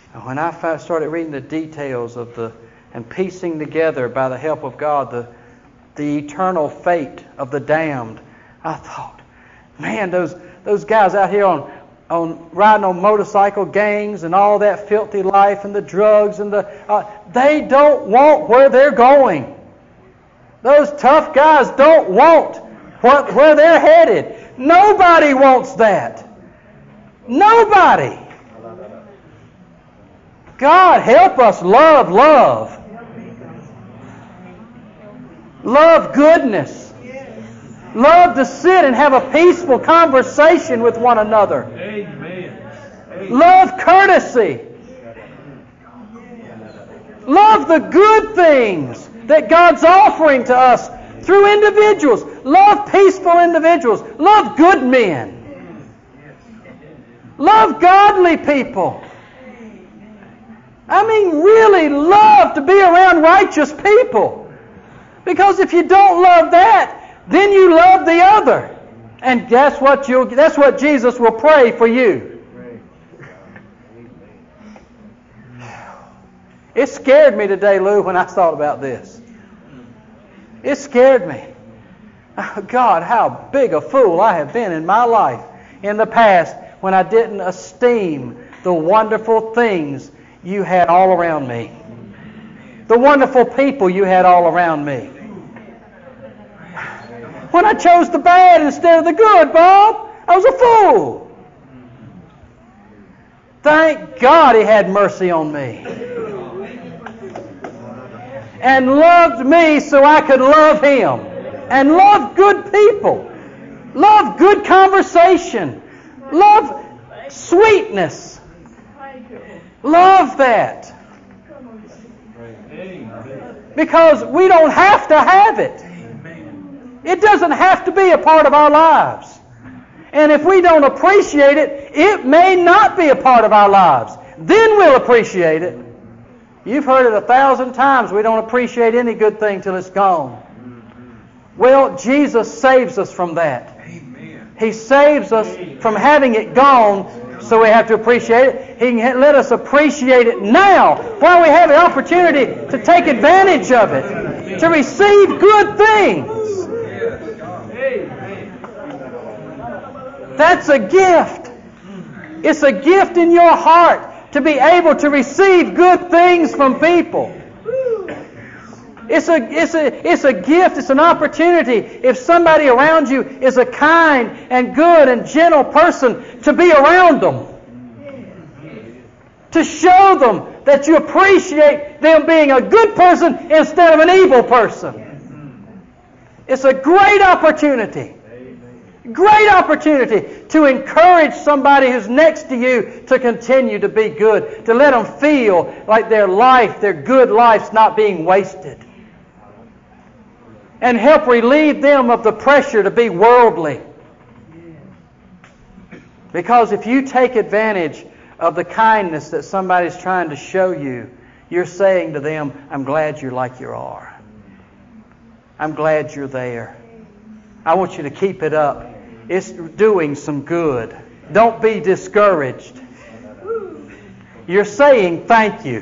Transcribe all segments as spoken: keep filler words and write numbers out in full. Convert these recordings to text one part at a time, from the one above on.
And when I first started reading the details of the and piecing together by the help of God the the eternal fate of the damned, I thought, man, those those guys out here on on riding on motorcycle gangs and all that filthy life and the drugs and the uh, they don't want where they're going. Those tough guys don't want what where they're headed. Nobody wants that. Nobody. God help us love love. Love goodness. Love to sit and have a peaceful conversation with one another. Amen. Love courtesy. Love the good things that God's offering to us through individuals. Love peaceful individuals. Love good men. Love godly people. I mean, really love to be around righteous people. Because if you don't love that, then you love the other. And that's what you that's what Jesus will pray for you. It scared me today, Lou, when I thought about this. It scared me. Oh, God, how big a fool I have been in my life in the past when I didn't esteem the wonderful things you had all around me. The wonderful people you had all around me. When I chose the bad instead of the good, Bob, I was a fool. Thank God He had mercy on me. And loved me so I could love Him. And love good people. Love good conversation. Love sweetness. Love that. Because we don't have to have it. It doesn't have to be a part of our lives. And if we don't appreciate it, it may not be a part of our lives. Then we'll appreciate it. You've heard it a thousand times. We don't appreciate any good thing till it's gone. Well, Jesus saves us from that. He saves us from having it gone, so we have to appreciate it. He can let us appreciate it now while we have the opportunity to take advantage of it, to receive good things. That's a gift. It's a gift in your heart to be able to receive good things from people. It's a, it's a, it's a gift. It's an opportunity. If somebody around you is a kind and good and gentle person, to be around them. To show them that you appreciate them being a good person instead of an evil person. It's a great opportunity. Great opportunity to encourage somebody who's next to you to continue to be good. To let them feel like their life, their good life's not being wasted. And help relieve them of the pressure to be worldly. Because if you take advantage of the kindness that somebody's trying to show you, you're saying to them, I'm glad you're like you are. I'm glad you're there. I want you to keep it up. It's doing some good. Don't be discouraged. You're saying thank you.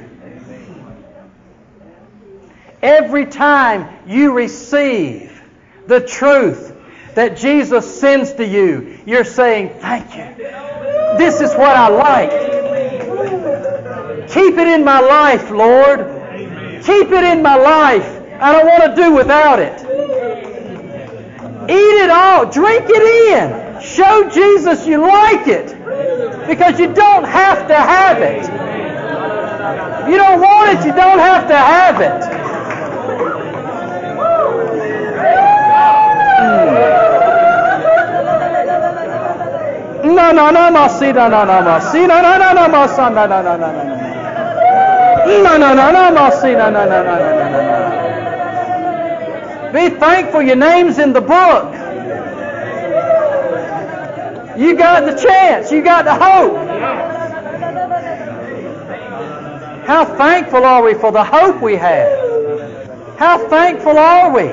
Every time you receive the truth that Jesus sends to you, you're saying thank you. This is what I like. Keep it in my life, Lord. Keep it in my life. I don't want to do without it. Eat it all. Drink it in. Show Jesus you like it. Because you don't have to have it. If you don't want it, you don't have to have it. No, no, no, no, see, no, no, no, no, see, no, no, no, no, no, son, no, no, no, no, no, no, no, no, no, no, see, no, no, no, no, no, no, no. Be thankful your name's in the book. You got the chance. You got the hope. How thankful are we for the hope we have? How thankful are we?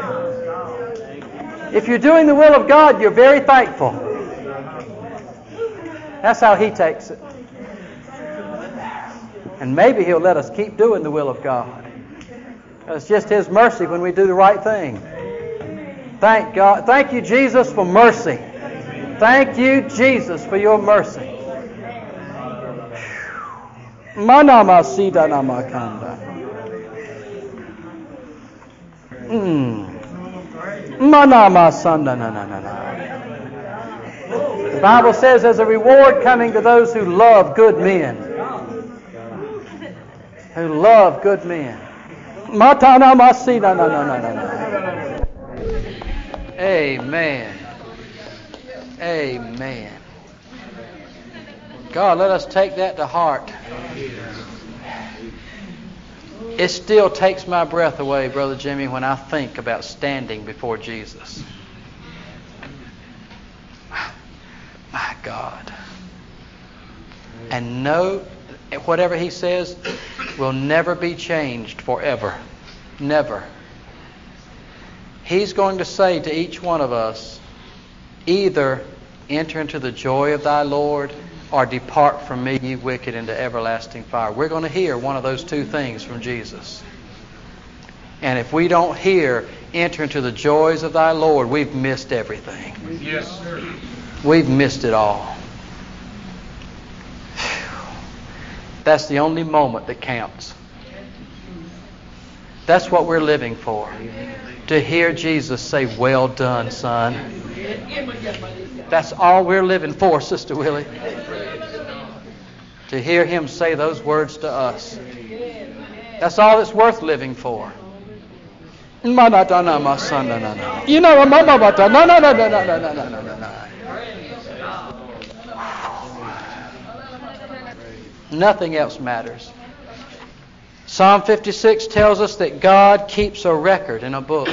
If you're doing the will of God, you're very thankful. That's how He takes it. And maybe He'll let us keep doing the will of God. It's just His mercy when we do the right thing. Thank God. Thank you, Jesus, for mercy. Thank you, Jesus, for your mercy. Manama sida namakanda. Manama sanda na na na na. The Bible says there's a reward coming to those who love good men. Who love good men. Matana masida na na na na na. Amen. Amen. God, let us take that to heart. It still takes my breath away, Brother Jimmy, when I think about standing before Jesus. My God. And know whatever He says will never be changed forever. Never. He's going to say to each one of us, either enter into the joy of thy Lord, or depart from me, ye wicked, into everlasting fire. We're going to hear one of those two things from Jesus. And if we don't hear, enter into the joys of thy Lord, we've missed everything. Yes, sir. We've missed it all. That's the only moment that counts. That's what we're living for. To hear Jesus say, well done, son. That's all we're living for, Sister Willie. To hear Him say those words to us. That's all it's worth living for. You know, nothing else matters. Psalm fifty-six tells us that God keeps a record in a book.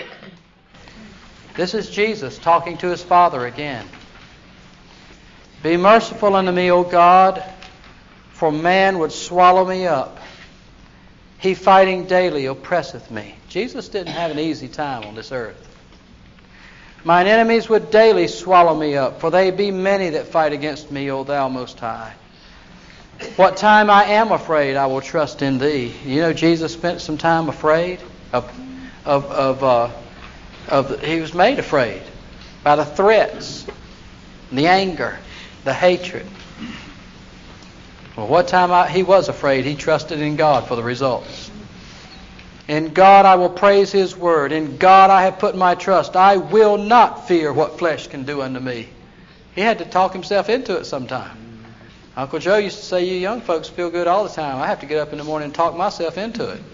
This is Jesus talking to His Father again. Be merciful unto me, O God, for man would swallow me up. He fighting daily oppresseth me. Jesus didn't have an easy time on this earth. Mine enemies would daily swallow me up, for they be many that fight against me, O Thou Most High. What time I am afraid, I will trust in Thee. You know, Jesus spent some time afraid of, of, of, uh, of the, He was made afraid by the threats, the anger, the hatred. Well, what time I, He was afraid, He trusted in God for the results. In God I will praise His word. In God I have put my trust. I will not fear what flesh can do unto me. He had to talk himself into it sometime. Uncle Joe used to say, you young folks feel good all the time. I have to get up in the morning and talk myself into it.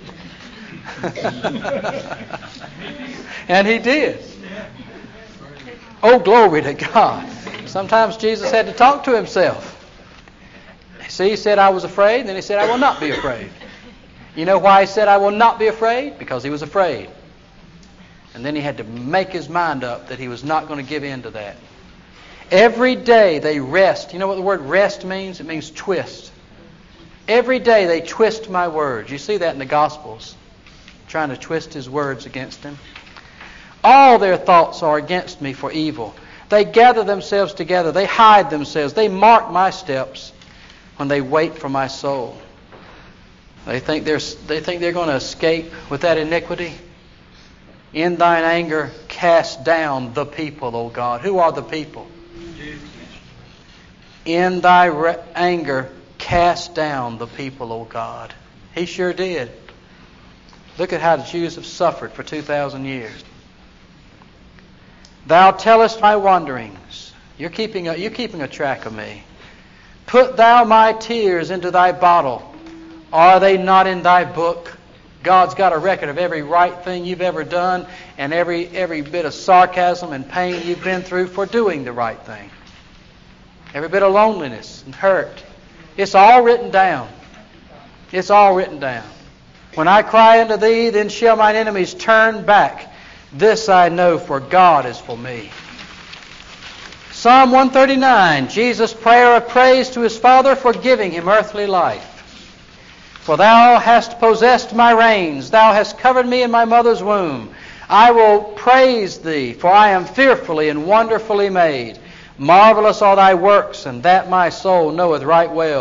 And he did. Oh, glory to God. Sometimes Jesus had to talk to himself. See, he said, I was afraid, and then he said, I will not be afraid. You know why he said, I will not be afraid? Because he was afraid. And then he had to make his mind up that he was not going to give in to that. Every day they rest. You know what the word rest means? It means twist. Every day they twist my words. You see that in the Gospels, trying to twist His words against Him. All their thoughts are against me for evil. They gather themselves together. They hide themselves. They mark my steps when they wait for my soul. They think they're, they think they're going to escape with that iniquity. In thine anger cast down the people, O God. Who are the people? In thy re- anger cast down the people, O God. He sure did. Look at how the Jews have suffered for two thousand years. Thou tellest my wanderings. You're keeping a, you're keeping a track of me. Put thou my tears into thy bottle. Are they not in thy book? God's got a record of every right thing you've ever done and every every bit of sarcasm and pain you've been through for doing the right thing. Every bit of loneliness and hurt. It's all written down. It's all written down. When I cry unto Thee, then shall mine enemies turn back. This I know, for God is for me. Psalm one thirty-nine, Jesus' prayer of praise to His Father for giving Him earthly life. For Thou hast possessed my reins. Thou hast covered me in my mother's womb. I will praise Thee, for I am fearfully and wonderfully made. Marvelous are Thy works, and that my soul knoweth right well.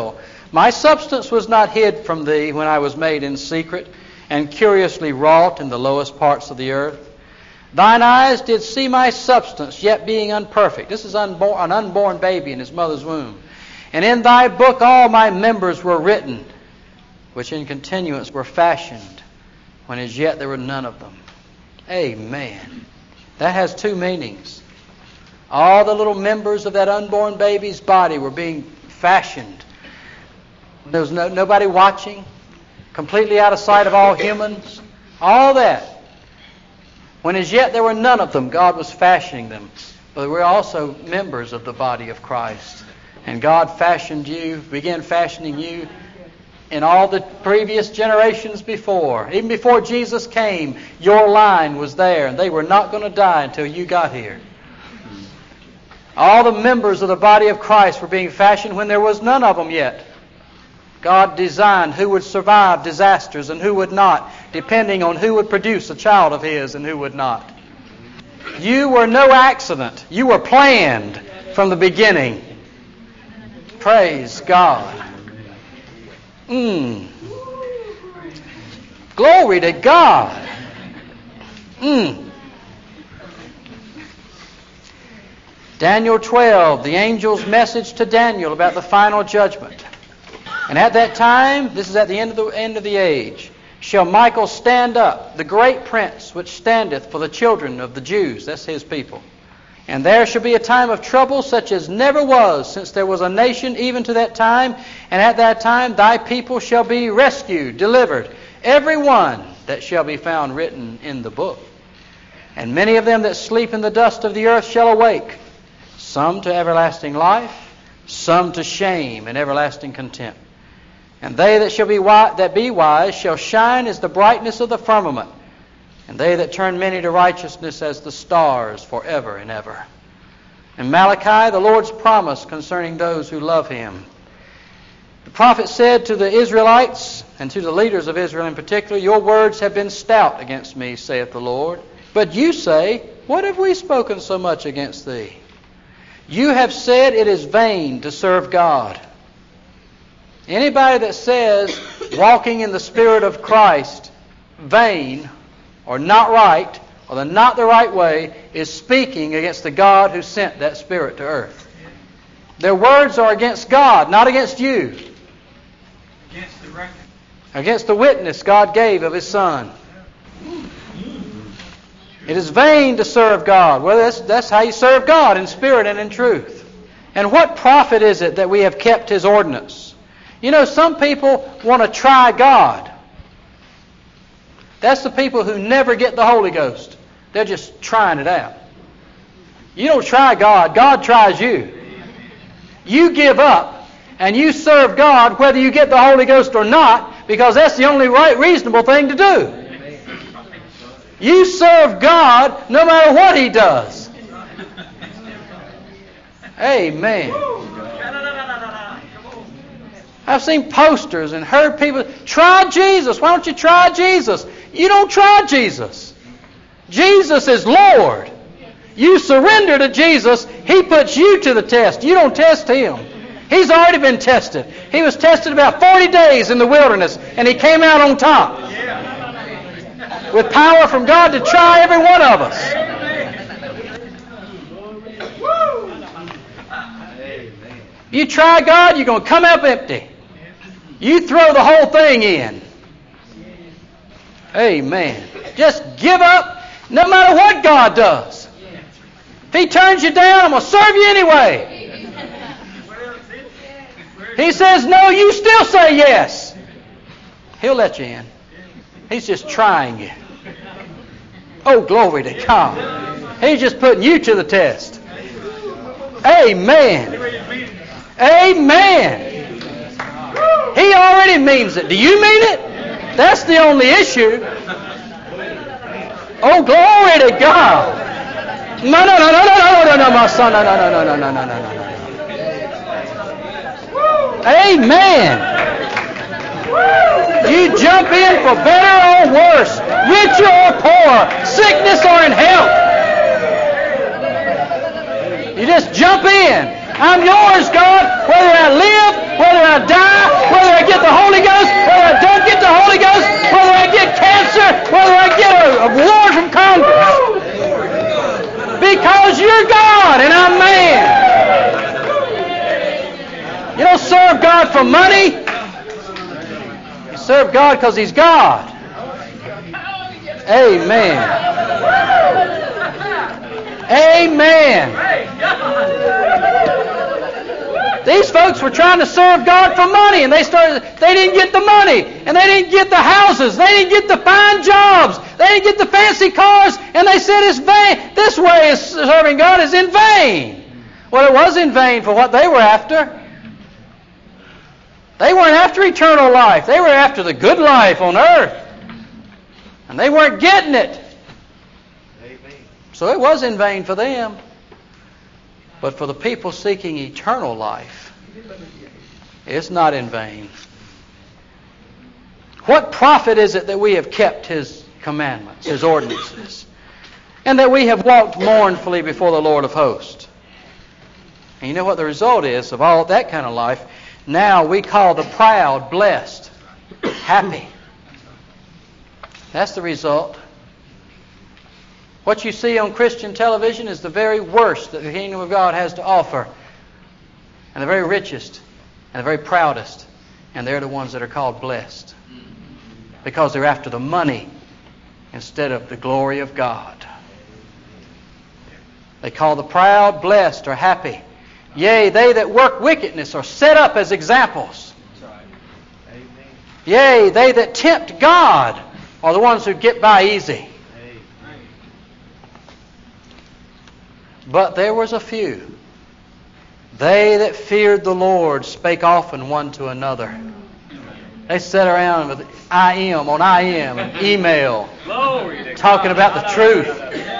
My substance was not hid from thee when I was made in secret and curiously wrought in the lowest parts of the earth. Thine eyes did see my substance, yet being unperfect. This is unborn, an unborn baby in his mother's womb. And in thy book all my members were written, which in continuance were fashioned, when as yet there were none of them. Amen. That has two meanings. All the little members of that unborn baby's body were being fashioned. There was no, nobody watching, completely out of sight of all humans. All that. When as yet there were none of them, God was fashioning them. But we're also members of the body of Christ. And God fashioned you, began fashioning you in all the previous generations before. Even before Jesus came, your line was there, and they were not going to die until you got here. All the members of the body of Christ were being fashioned when there was none of them yet. God designed who would survive disasters and who would not, depending on who would produce a child of His and who would not. You were no accident. You were planned from the beginning. Praise God. Mm. Glory to God. Mm. Daniel twelve, the angel's message to Daniel about the final judgment. And at that time, this is at the end of the end of the age, shall Michael stand up, the great prince which standeth for the children of the Jews. That's his people. And there shall be a time of trouble such as never was since there was a nation even to that time. And at that time thy people shall be rescued, delivered, every one that shall be found written in the book. And many of them that sleep in the dust of the earth shall awake, some to everlasting life, some to shame and everlasting contempt. And they that shall be wise, that be wise shall shine as the brightness of the firmament, and they that turn many to righteousness as the stars forever and ever. And Malachi, the Lord's promise concerning those who love Him. The prophet said to the Israelites, and to the leaders of Israel in particular, your words have been stout against me, saith the Lord. But you say, what have we spoken so much against thee? You have said it is vain to serve God. Anybody that says walking in the Spirit of Christ vain or not right or the not the right way is speaking against the God who sent that Spirit to earth. Their words are against God, not against you. Against the record. Against the witness God gave of His Son. It is vain to serve God. Well, that's, that's how you serve God, in spirit and in truth. And what profit is it that we have kept His ordinance? You know, some people want to try God. That's the people who never get the Holy Ghost. They're just trying it out. You don't try God. God tries you. You give up and you serve God whether you get the Holy Ghost or not, because that's the only right, reasonable thing to do. You serve God no matter what He does. Amen. I've seen posters and heard people, try Jesus. Why don't you try Jesus? You don't try Jesus. Jesus is Lord. You surrender to Jesus. He puts you to the test. You don't test Him. He's already been tested. He was tested about forty days in the wilderness, and He came out on top. With power from God to try every one of us. You try God, you're going to come up empty. You throw the whole thing in. Amen. Just give up no matter what God does. If He turns you down, I'm going to serve you anyway. He says no, you still say yes. He'll let you in. He's just trying you. Oh, glory to God. He's just putting you to the test. Amen. Amen. He already means it. Do you mean it? That's the only issue. Oh, glory to God. No, no, no, no, no, no, no, no, my son, no, no, no, no, no, no, no, no, no. Amen. You jump in for better or worse, rich or poor, sickness or in health. You just jump in. I'm yours, God, whether I live whether I die, whether I get the Holy Ghost, whether I don't get the Holy Ghost, whether I get cancer, whether I get a, a award from Congress. Because you're God and I'm man. You don't serve God for money. You serve God because He's God. Amen. Amen. These folks were trying to serve God for money, and they started. They didn't get the money, and they didn't get the houses, they didn't get the fine jobs, they didn't get the fancy cars, and they said it's vain. This way of serving God is in vain. Well, it was in vain for what they were after. They weren't after eternal life. They were after the good life on earth. And they weren't getting it. So it was in vain for them. But for the people seeking eternal life, it's not in vain. What profit is it that we have kept His commandments, His ordinances, and that we have walked mournfully before the Lord of hosts? And you know what the result is of all that kind of life? Now we call the proud blessed, happy. That's the result. What you see on Christian television is the very worst that the kingdom of God has to offer. And the very richest and the very proudest. And they're the ones that are called blessed. Because they're after the money instead of the glory of God. They call the proud blessed or happy. Yea, they that work wickedness are set up as examples. Yea, they that tempt God are the ones who get by easy. But there was a few. They that feared the Lord spake often one to another. They sat around with I M on I M and email, talking about the truth.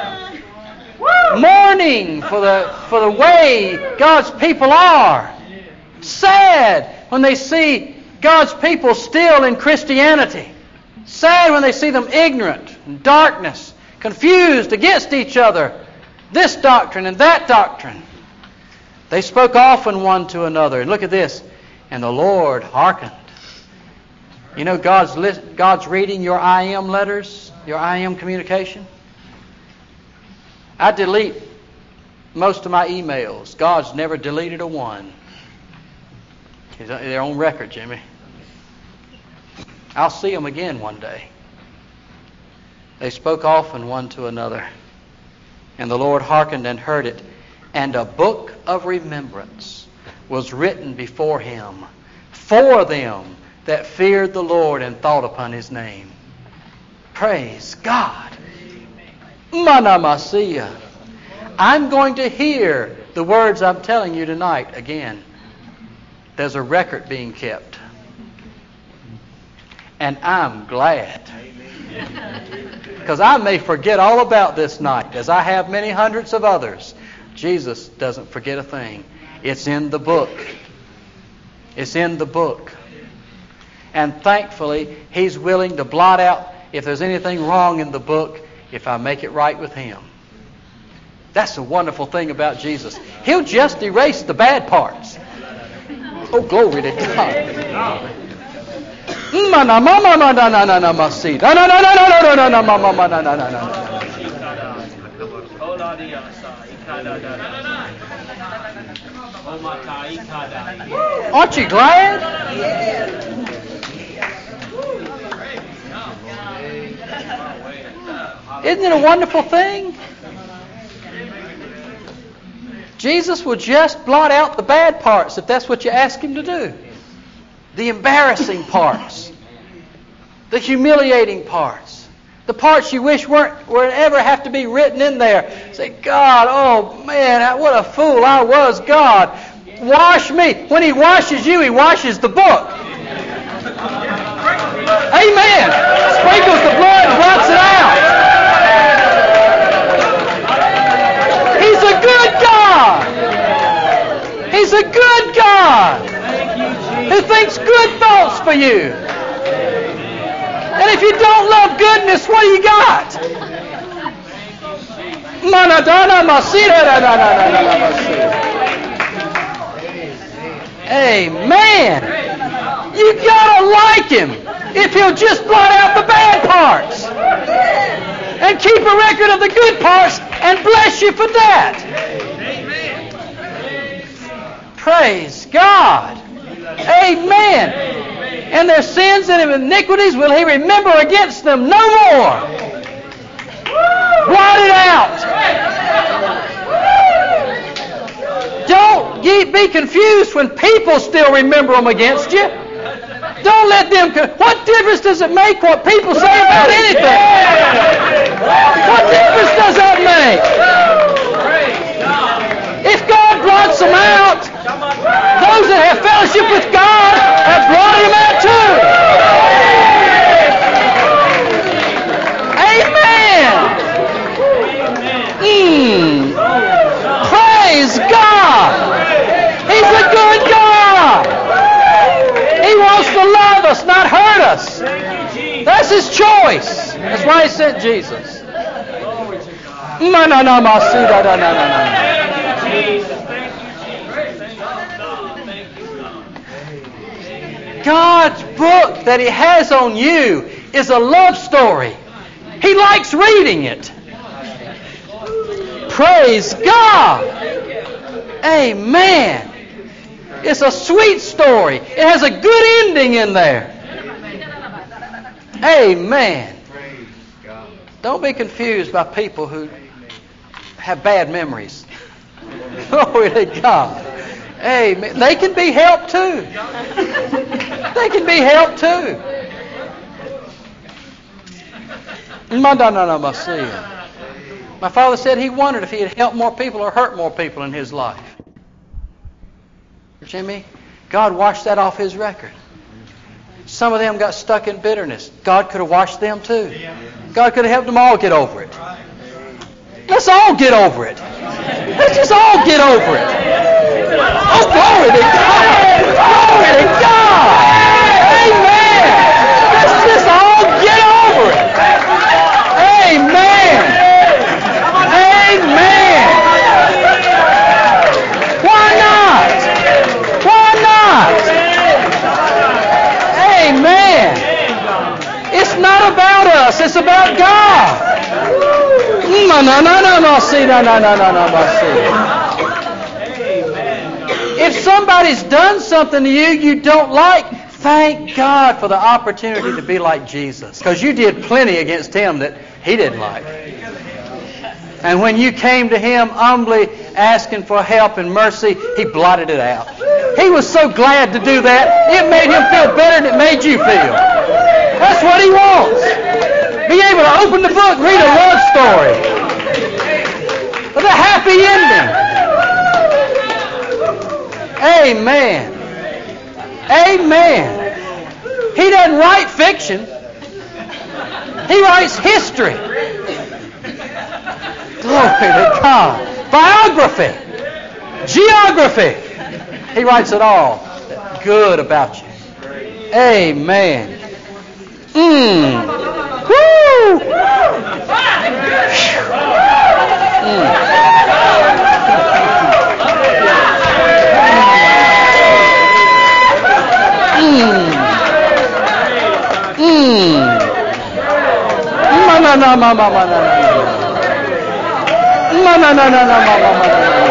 Mourning for the for the way God's people are. Sad when they see God's people still in Christianity. Sad when they see them ignorant, in darkness, confused against each other. This doctrine and that doctrine. They spoke often one to another. And look at this. And the Lord hearkened. You know God's li- God's reading your I M letters, your I M communication. I delete most of my emails. God's never deleted a one. They're on record, Jimmy. I'll see them again one day. They spoke often one to another. And the Lord hearkened and heard it. And a book of remembrance was written before Him for them that feared the Lord and thought upon His name. Praise God. Manamasia. I'm going to hear the words I'm telling you tonight again. There's a record being kept. And I'm glad. Because I may forget all about this night, as I have many hundreds of others. Jesus doesn't forget a thing. It's in the book. It's in the book. And thankfully, He's willing to blot out if there's anything wrong in the book, if I make it right with Him. That's the wonderful thing about Jesus. He'll just erase the bad parts. Oh, glory to God. Aren't you glad? Isn't it a wonderful thing? Jesus will just blot out the bad parts if that's what you ask Him to do. The embarrassing parts. The humiliating parts. The parts you wish weren't would ever have to be written in there. Say, God, oh man, what a fool I was, God. Wash me. When He washes you, He washes the book. Amen. Sprinkles the blood and blots it out. He's a good God. He's a good God who thinks good thoughts for you. And if you don't love goodness, what do you got? Amen. You gotta like Him if He'll just blot out the bad parts and keep a record of the good parts and bless you for that. Praise God. Amen. And their sins and iniquities will He remember against them no more. Blot it out. Don't be confused when people still remember them against you. Don't let them... What difference does it make what people say about anything? What difference does that make? If God blots them out, those that have fellowship with God have blotted Him out too. Amen. Mm. Praise God. He's a good God. He wants to love us, not hurt us. That's His choice. That's why He sent Jesus. No, no, no, no, no, no, no, no. God's book that He has on you is a love story. He likes reading it. Praise God. Amen. It's a sweet story. It has a good ending in there. Amen. Don't be confused by people who have bad memories. Glory to God. Amen. They can be helped too. They can be helped too. My father said he wondered if he had helped more people or hurt more people in his life. Jimmy, God washed that off his record. Some of them got stuck in bitterness. God could have washed them too. God could have helped them all get over it. Let's all get over it. Let's just all get over it. Oh, glory to God. Glory to God. Amen. Let's just all get over it. Amen. Amen. Why not? Why not? Amen. It's not about us. It's about God. No, no, no, no, no, see, no, no, no, no, no, no, see. If somebody's done something to you you don't like, thank God for the opportunity to be like Jesus. Because you did plenty against Him that He didn't like. And when you came to Him humbly asking for help and mercy, He blotted it out. He was so glad to do that, it made Him feel better than it made you feel. That's what He wants. Be able to open the book, read a love story with a happy ending. Amen. Amen. He doesn't write fiction. He writes history. Glory to God. Biography. Geography. He writes it all good about you. Amen. Mmm. Woo! Mm. Mm. No, no, no, no, no, no, no, no. No, no, no, no, no, no, no, no.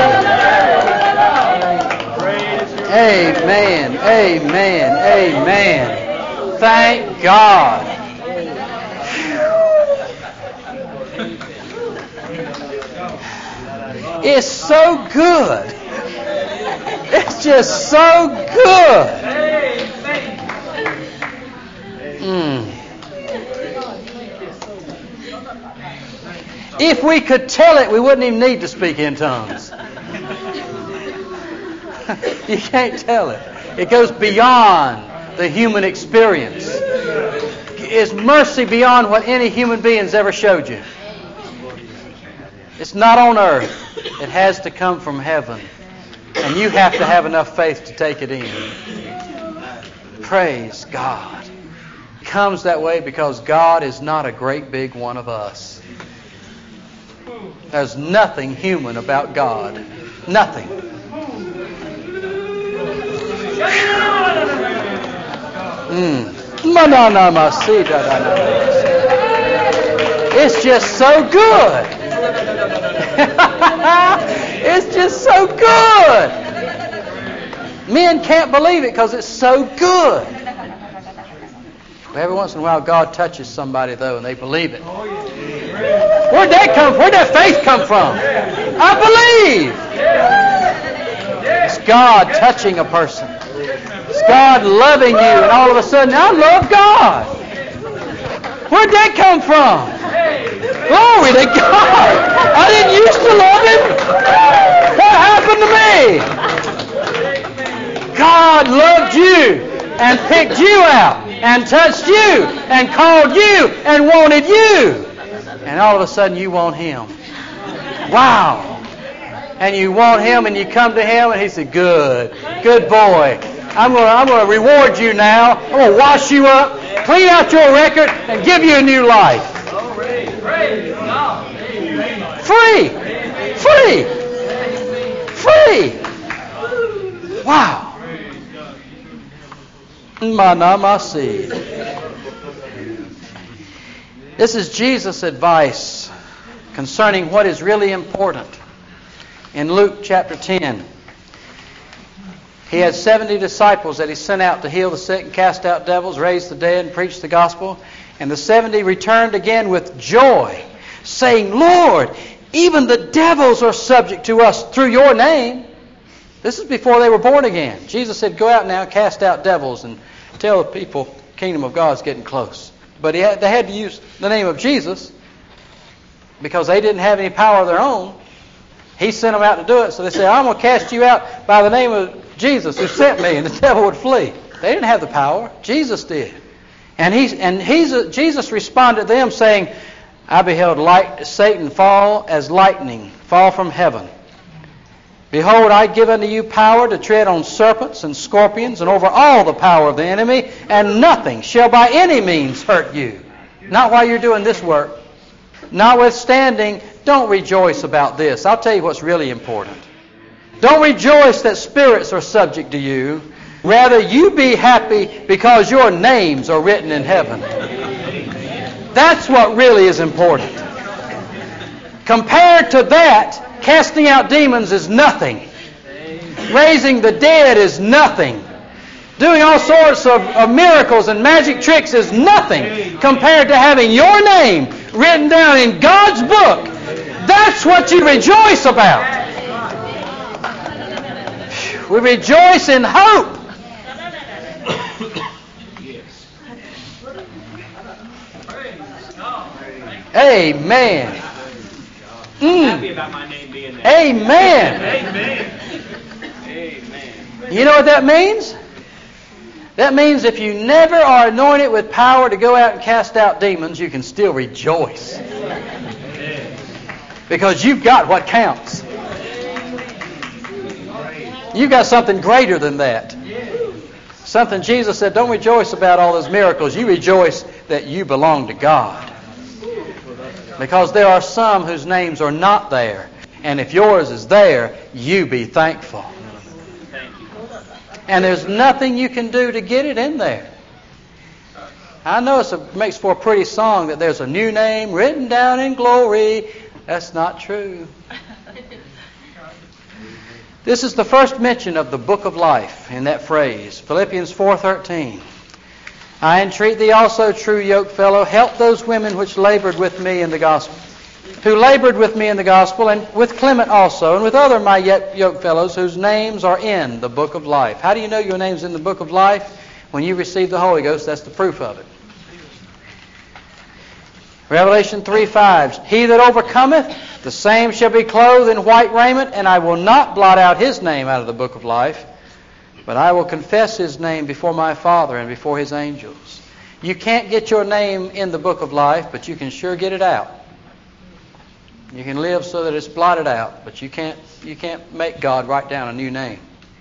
Amen. Amen. Amen. Thank God. It's so good. It's just so good. Mm. If we could tell it, we wouldn't even need to speak in tongues. You can't tell it. It goes beyond the human experience. It's mercy beyond what any human being's ever showed you. It's not on earth. It has to come from heaven. And you have to have enough faith to take it in. Praise God. It comes that way because God is not a great big one of us. There's nothing human about God. Nothing. Mm. It's just so good. It's just so good. Men can't believe it because it's so good. Every once in a while, God touches somebody, though, and they believe it. Where'd that come from? Where'd that faith come from? I believe. It's God touching a person. It's God loving you, and all of a sudden, I love God. Where'd that come from? Glory to God. I didn't used to love Him. What happened to me? God loved you and picked you out and touched you and called you and wanted you. And all of a sudden you want Him. Wow. And you want Him and you come to Him and He said, good, good boy. I'm going to I'm going to reward you now. I'm going to wash you up, clean out your record, and give you a new life. Free. Free. Free. Wow. Manamasi. This is Jesus' advice concerning what is really important. In Luke chapter ten, He had seventy disciples that He sent out to heal the sick and cast out devils, raise the dead, and preach the gospel. And the seventy returned again with joy, saying, Lord, even the devils are subject to us through your name. This is before they were born again. Jesus said, go out now, cast out devils, and tell the people the kingdom of God is getting close. But he had, they had to use the name of Jesus because they didn't have any power of their own. He sent them out to do it. So they said, I'm going to cast you out by the name of Jesus who sent me, and the devil would flee. They didn't have the power. Jesus did. And, he, and he's, Jesus responded to them saying, I beheld light, Satan fall as lightning, fall from heaven. Behold, I give unto you power to tread on serpents and scorpions and over all the power of the enemy, and nothing shall by any means hurt you. Not while you're doing this work. Notwithstanding, don't rejoice about this. I'll tell you what's really important. Don't rejoice that spirits are subject to you. Rather, you be happy because your names are written in heaven. That's what really is important. Compared to that, casting out demons is nothing. Raising the dead is nothing. Doing all sorts of, of miracles and magic tricks is nothing compared to having your name written down in God's book. That's what you rejoice about. We rejoice in hope. Amen. Mm. Happy about my name being there. Amen. Amen. Amen. You know what that means? That means if you never are anointed with power to go out and cast out demons, you can still rejoice. Because you've got what counts. You've got something greater than that. Something Jesus said, don't rejoice about all those miracles. You rejoice that you belong to God. Because there are some whose names are not there. And if yours is there, you be thankful. And there's nothing you can do to get it in there. I know it makes for a pretty song that there's a new name written down in glory. That's not true. This is the first mention of the book of life in that phrase. Philippians four thirteen. I entreat thee also, true yokefellow, help those women which labored with me in the gospel, who labored with me in the gospel, and with Clement also, and with other my yokefellows whose names are in the book of life. How do you know your name's in the book of life? When you receive the Holy Ghost, that's the proof of it. Revelation three five. He that overcometh, the same shall be clothed in white raiment, and I will not blot out his name out of the book of life, but I will confess his name before my Father and before his angels. You can't get your name in the book of life, but you can sure get it out. You can live so that it's blotted out, but you can't you can't make God write down a new name.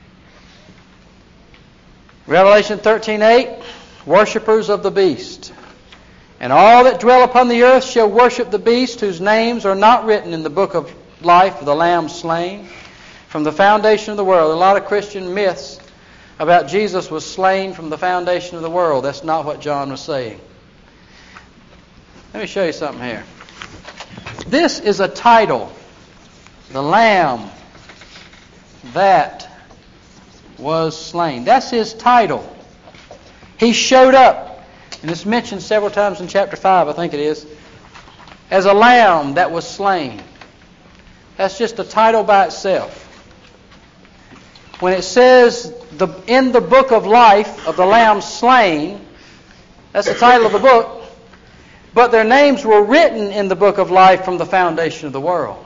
Revelation thirteen eight. Worshippers of the beast. And all that dwell upon the earth shall worship the beast, whose names are not written in the book of life of the Lamb slain from the foundation of the world. A lot of Christian myths about Jesus was slain from the foundation of the world. That's not what John was saying. Let me show you something here. This is a title. The Lamb that was slain. That's his title. He showed up, and it's mentioned several times in chapter five, I think it is, as a lamb that was slain. That's just a title by itself. When it says the, in the book of life of the Lamb slain, that's the title of the book, but their names were written in the book of life from the foundation of the world.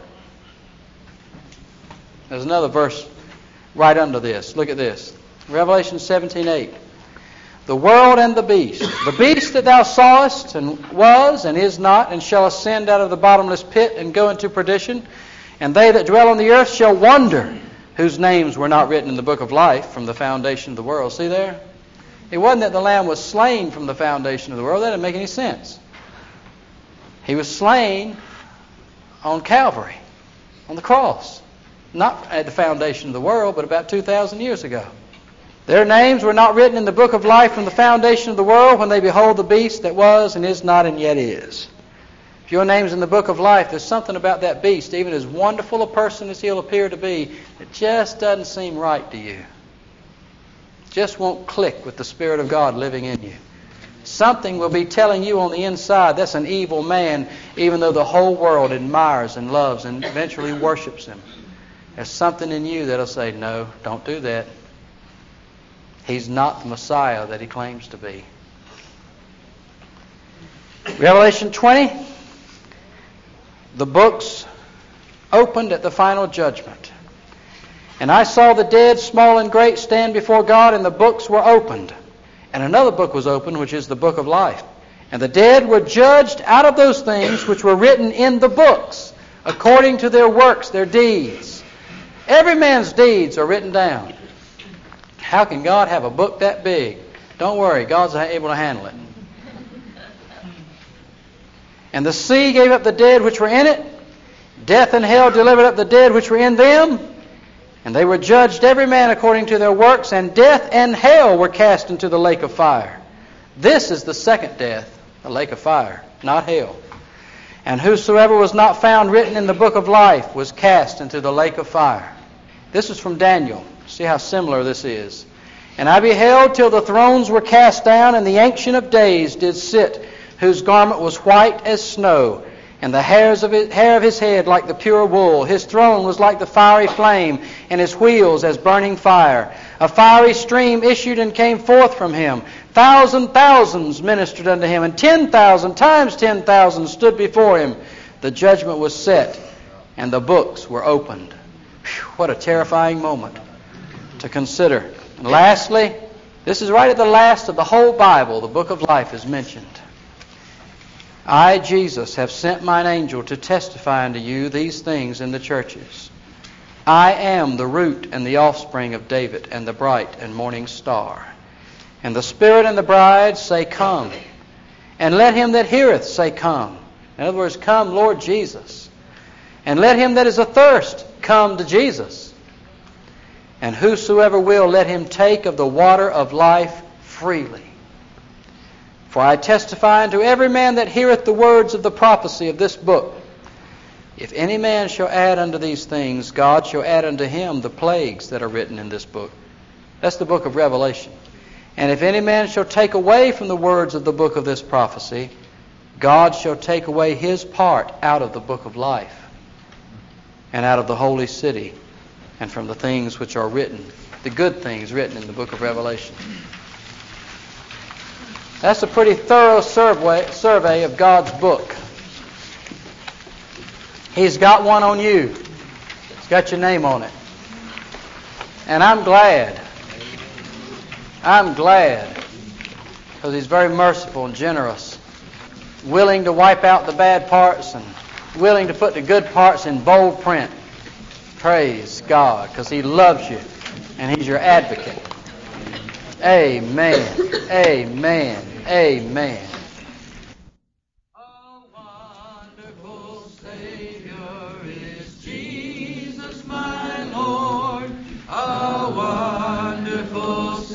There's another verse right under this. Look at this. Revelation seventeen eight. The world and the beast. The beast that thou sawest and was and is not and shall ascend out of the bottomless pit and go into perdition. And they that dwell on the earth shall wonder whose names were not written in the book of life from the foundation of the world. See there? It wasn't that the Lamb was slain from the foundation of the world. That didn't make any sense. He was slain on Calvary, on the cross. Not at the foundation of the world, but about two thousand years ago. Their names were not written in the book of life from the foundation of the world when they behold the beast that was and is not and yet is. If your name's in the book of life, there's something about that beast, even as wonderful a person as he'll appear to be, that just doesn't seem right to you. Just won't click with the Spirit of God living in you. Something will be telling you on the inside, that's an evil man, even though the whole world admires and loves and eventually worships him. There's something in you that'll say, no, don't do that. He's not the Messiah that he claims to be. Revelation twenty. The books opened at the final judgment. And I saw the dead, small and great, stand before God, and the books were opened. And another book was opened, which is the book of life. And the dead were judged out of those things which were written in the books, according to their works, their deeds. Every man's deeds are written down. How can God have a book that big? Don't worry, God's able to handle it. And the sea gave up the dead which were in it. Death and hell delivered up the dead which were in them. And they were judged every man according to their works. And death and hell were cast into the lake of fire. This is the second death, the lake of fire, not hell. And whosoever was not found written in the book of life was cast into the lake of fire. This is from Daniel. See how similar this is. And I beheld till the thrones were cast down, and the Ancient of Days did sit, whose garment was white as snow, and the hairs of his, hair of his head like the pure wool. His throne was like the fiery flame, and his wheels as burning fire. A fiery stream issued and came forth from him. Thousand thousands ministered unto him, and ten thousand times ten thousand stood before him. The judgment was set, and the books were opened. Whew, what a terrifying moment to consider. And lastly, this is right at the last of the whole Bible. The book of life is mentioned. I, Jesus, have sent mine angel to testify unto you these things in the churches. I am the root and the offspring of David, and the bright and morning star. And the Spirit and the bride say, come. And let him that heareth say, come. In other words, come, Lord Jesus. And let him that is athirst come to Jesus. And whosoever will, let him take of the water of life freely. For I testify unto every man that heareth the words of the prophecy of this book. If any man shall add unto these things, God shall add unto him the plagues that are written in this book. That's the book of Revelation. And if any man shall take away from the words of the book of this prophecy, God shall take away his part out of the book of life, and out of the holy city, and from the things which are written, the good things written in the book of Revelation. That's a pretty thorough survey, survey of God's book. He's got one on you. It's got your name on it. And I'm glad. I'm glad. Because He's very merciful and generous. Willing to wipe out the bad parts and willing to put the good parts in bold print. Praise God. Because He loves you. And He's your advocate. Amen. Amen. Amen. A wonderful Savior is Jesus my Lord. A wonderful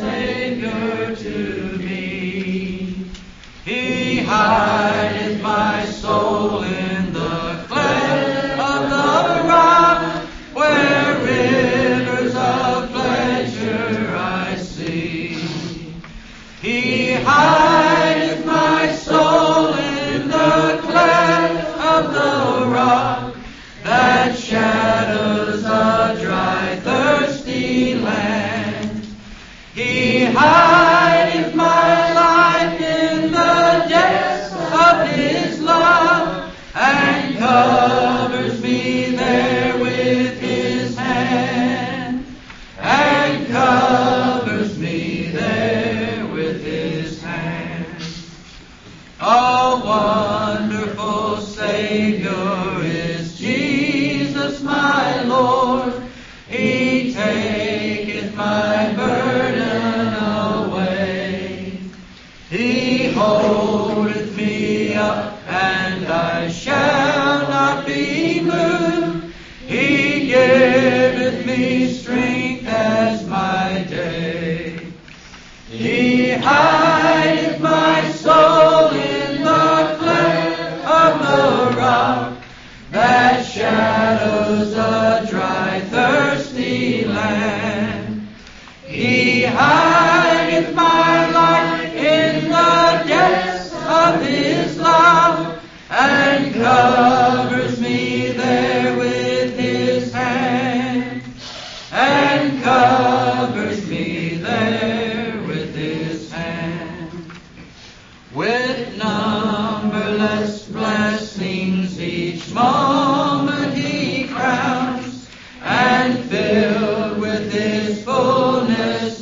He hideth my soul in the cleft of the rock that shadows a dry, thirsty land. He hideth my life in the depths of His love and covers me there with His hand, and covers me there with His hand. A wonderful Savior is Jesus my Lord. He taketh my burden away. He holdeth me up, and I shall not be moved. He giveth me strength as my day. He hideth my soul in the cleft of the rock that shadows a dry, thirsty land. He hideth my life in the depths of His love and covers me there with His hand, and covers me there with His hand. With numberless blessings each moment He crowns, and filled with His fullness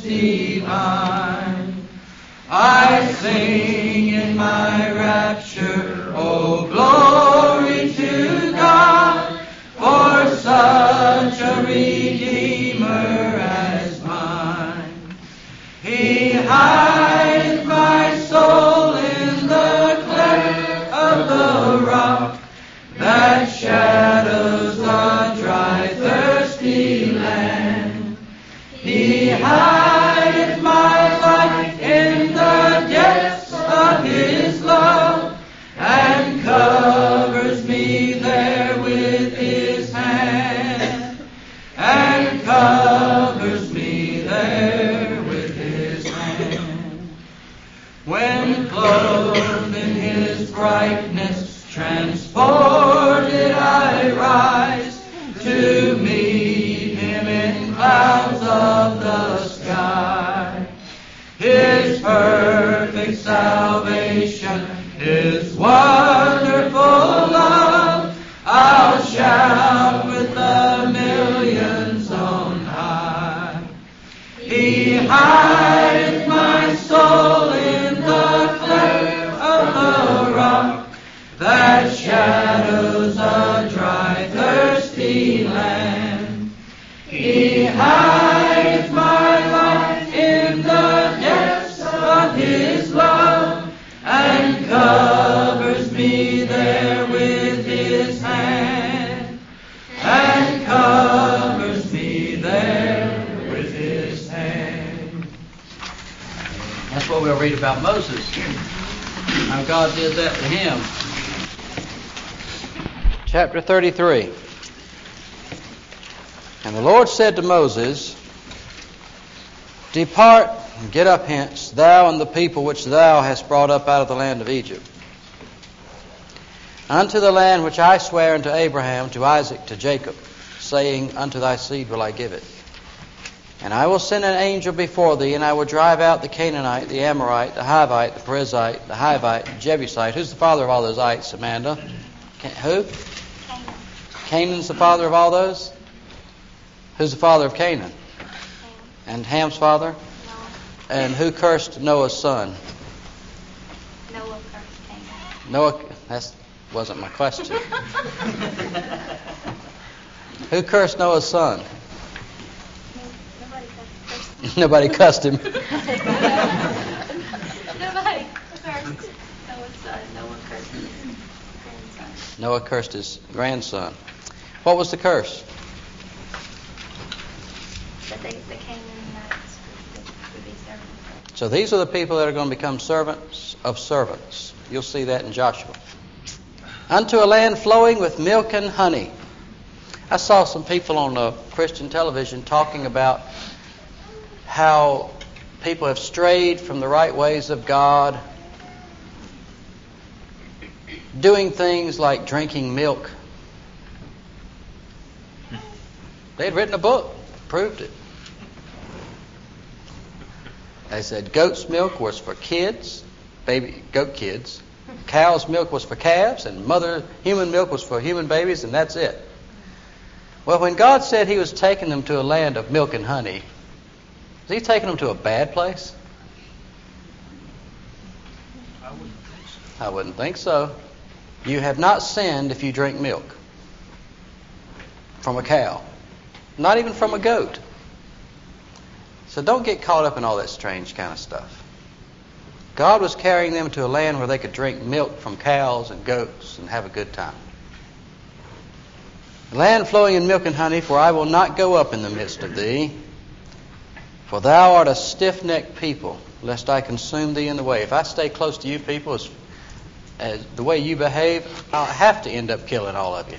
divine, I sing in my rapture, oh glory to God, for such a Redeemer as mine. He hideth my soul in the cleft of the rock that shadows a dry, thirsty land. He hideth my life in the depths of His love and covers me there with His hand, and covers me there with His hand. When clothed in His brightness, transported I rise to meet Him in clouds of the sky. His perfect salvation, His wonderful love, I'll shout with the millions on high. He hideth my soul in the cleft of the rock that shadows a dry, thirsty land. He hideth my life in the depths of His love and covers me there with His hand, and covers me there with His hand. That's what we'll read about Moses. How God did that to him. Chapter thirty-three. And the Lord said to Moses, Depart and get up hence, thou and the people which thou hast brought up out of the land of Egypt, unto the land which I swear unto Abraham, to Isaac, to Jacob, saying, Unto thy seed will I give it. And I will send an angel before thee, and I will drive out the Canaanite, the Amorite, the Hivite, the Perizzite, the Hivite, the Jebusite. Who's the father of all those ites, Amanda? Can, who? Canaan. Canaan's the father of all those? Who's the father of Canaan? Ham. And Ham's father? Noah. And who cursed Noah's son? Noah cursed Canaan. Noah, that wasn't my question. Who cursed Noah's son? Nobody cursed him. Nobody cussed him. Nobody cursed Noah's son. Noah cursed his grandson. Noah cursed his grandson. What was the curse? That they, the Canaanites would, would be servants. So these are the people that are going to become servants of servants. You'll see that in Joshua. Unto a land flowing with milk and honey. I saw some people on uh, Christian television talking about how people have strayed from the right ways of God, doing things like drinking milk. They'd written a book, proved it. They said goat's milk was for kids, baby goat kids. Cow's milk was for calves, and mother human milk was for human babies, and that's it. Well, when God said He was taking them to a land of milk and honey, was He taking them to a bad place? I wouldn't think so. I wouldn't think so. You have not sinned if you drink milk from a cow, not even from a goat. So don't get caught up in all that strange kind of stuff. God was carrying them to a land where they could drink milk from cows and goats and have a good time. Land flowing in milk and honey, for I will not go up in the midst of thee. For thou art a stiff-necked people, lest I consume thee in the way. If I stay close to you people, as, as the way you behave, I'll have to end up killing all of you.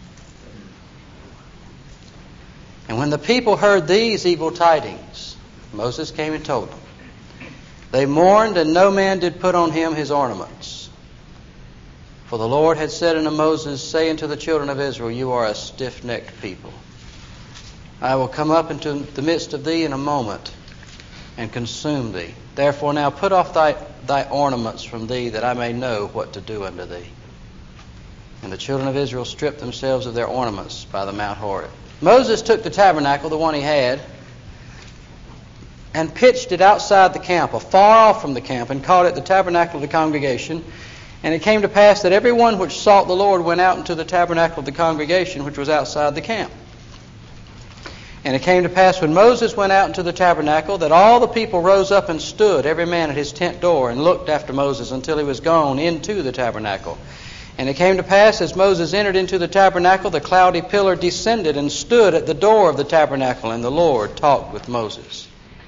And when the people heard these evil tidings, Moses came and told them. They mourned, and no man did put on him his ornaments. For the Lord had said unto Moses, say unto the children of Israel, you are a stiff-necked people. I will come up into the midst of thee in a moment, and consume thee. Therefore now put off thy, thy ornaments from thee, that I may know what to do unto thee. And the children of Israel stripped themselves of their ornaments by the Mount Horeb. Moses took the tabernacle, the one he had, and pitched it outside the camp, afar off from the camp, and called it the tabernacle of the congregation. And it came to pass that every one which sought the Lord went out into the tabernacle of the congregation, which was outside the camp. And it came to pass when Moses went out into the tabernacle, that all the people rose up and stood, every man at his tent door, and looked after Moses until he was gone into the tabernacle. And it came to pass, as Moses entered into the tabernacle, the cloudy pillar descended and stood at the door of the tabernacle, and the Lord talked with Moses.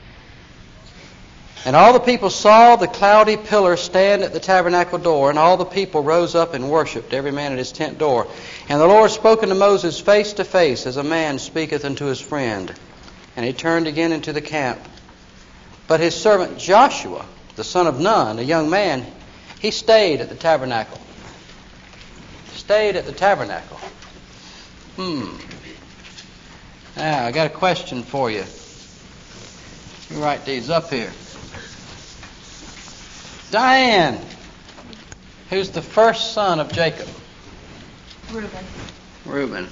And all the people saw the cloudy pillar stand at the tabernacle door, and all the people rose up and worshipped, every man at his tent door. And the Lord spoke unto Moses face to face, as a man speaketh unto his friend. And he turned again into the camp. But his servant Joshua, the son of Nun, a young man, he stayed at the tabernacle. Stayed at the tabernacle. Hmm. Now, I got a question for you. Let me write these up here. Diane, who's the first son of Jacob? Reuben. Reuben.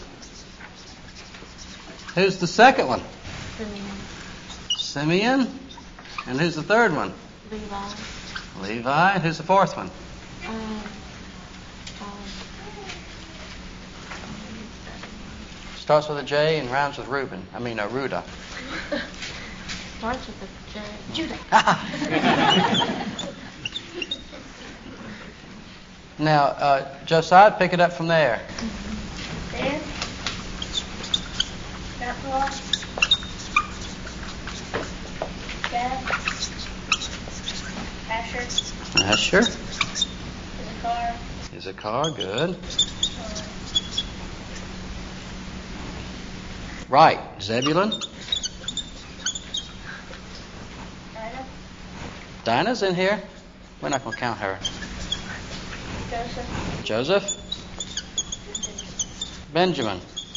Who's the second one? Simeon. Simeon. And who's the third one? Levi. Levi. And who's the fourth one? Um, um, Starts with a J and rhymes with Reuben. I mean, uh, Ruda. starts with a J. Judah. Now, uh, Josiah, pick it up from there. Dan. Joshua. Gad. Asher. Asher. Issachar. Issachar, good. Right. Zebulun. Dinah. Dinah's in here. We're not going to count her. Joseph. Joseph. Benjamin.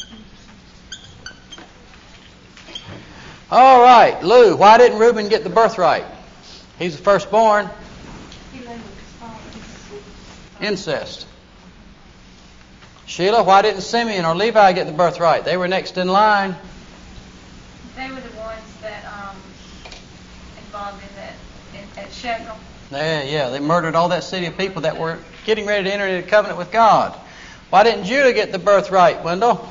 All right, Lou, why didn't Reuben get the birthright? He's the firstborn. He lived with his father. Incest. Sheila, why didn't Simeon or Levi get the birthright? They were next in line. They were the ones that um, involved in that in, at Shechem. Yeah, yeah, they murdered all that city of people that were getting ready to enter into a covenant with God. Why didn't Judah get the birthright, Wendell?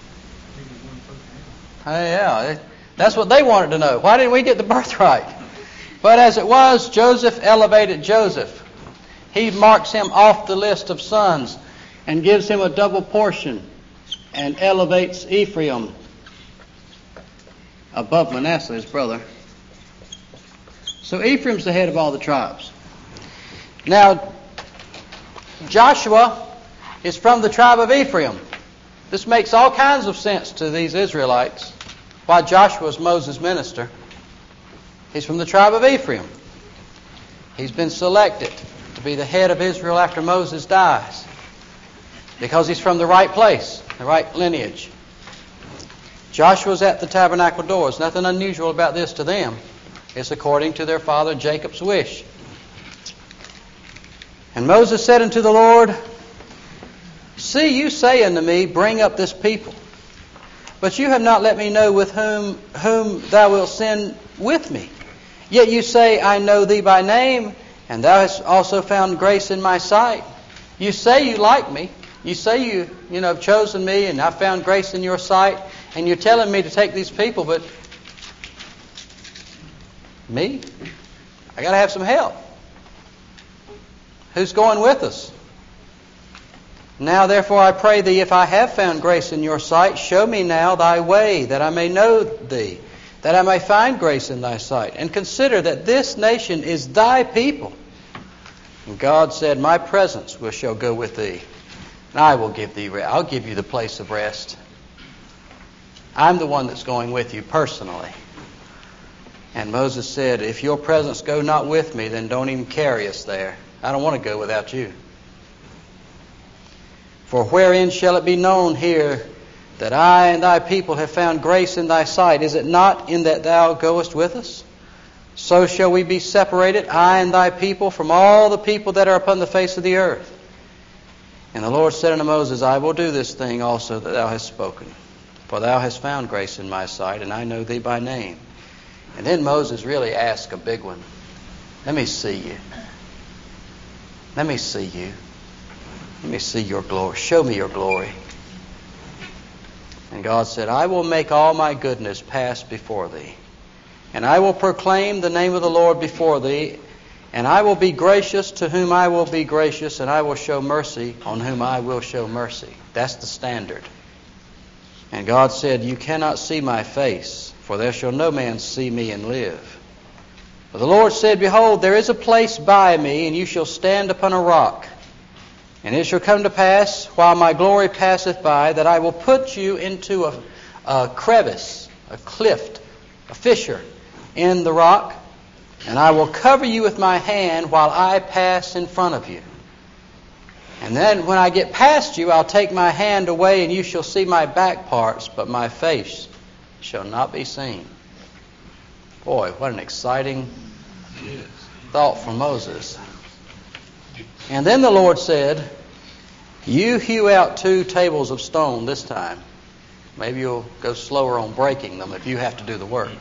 Hey, yeah, that's what they wanted to know. Why didn't we get the birthright? But as it was, Joseph elevated Joseph. He marks him off the list of sons and gives him a double portion and elevates Ephraim above Manasseh, his brother. So Ephraim's the head of all the tribes. Now, Joshua is from the tribe of Ephraim. This makes all kinds of sense to these Israelites, why Joshua is Moses' minister. He's from the tribe of Ephraim. He's been selected to be the head of Israel after Moses dies because he's from the right place, the right lineage. Joshua's at the tabernacle door. There's nothing unusual about this to them. It's according to their father Jacob's wish. And Moses said unto the Lord, See, you say unto me, Bring up this people. But you have not let me know with whom whom thou wilt send with me. Yet you say, I know thee by name, and thou hast also found grace in my sight. You say you like me. You say you, you know, have chosen me, and I've found grace in your sight. And you're telling me to take these people, but me? I got to have some help. Who's going with us? Now therefore I pray thee, if I have found grace in your sight, show me now thy way, that I may know thee, that I may find grace in thy sight. And consider that this nation is thy people. And God said, My presence will shall go with thee, and I will give thee rest. I'll give you the place of rest. I'm the one that's going with you personally. And Moses said, If your presence go not with me, then don't even carry us there. I don't want to go without you. For wherein shall it be known here that I and thy people have found grace in thy sight? Is it not in that thou goest with us? So shall we be separated, I and thy people, from all the people that are upon the face of the earth. And the Lord said unto Moses, I will do this thing also that thou hast spoken. For thou hast found grace in my sight, and I know thee by name. And then Moses really asked a big one. Let me see you. Let me see you. Let me see your glory. Show me your glory. And God said, I will make all my goodness pass before thee. And I will proclaim the name of the Lord before thee. And I will be gracious to whom I will be gracious. And I will show mercy on whom I will show mercy. That's the standard. And God said, You cannot see my face, for there shall no man see me and live. But the Lord said, Behold, there is a place by me, and you shall stand upon a rock. And it shall come to pass, while my glory passeth by, that I will put you into a, a crevice, a clift, a fissure in the rock, and I will cover you with my hand while I pass in front of you. And then when I get past you, I'll take my hand away, and you shall see my back parts, but my face shall not be seen. Boy, what an exciting thought from Moses. And then the Lord said, You hew out two tables of stone this time. Maybe you'll go slower on breaking them if you have to do the work.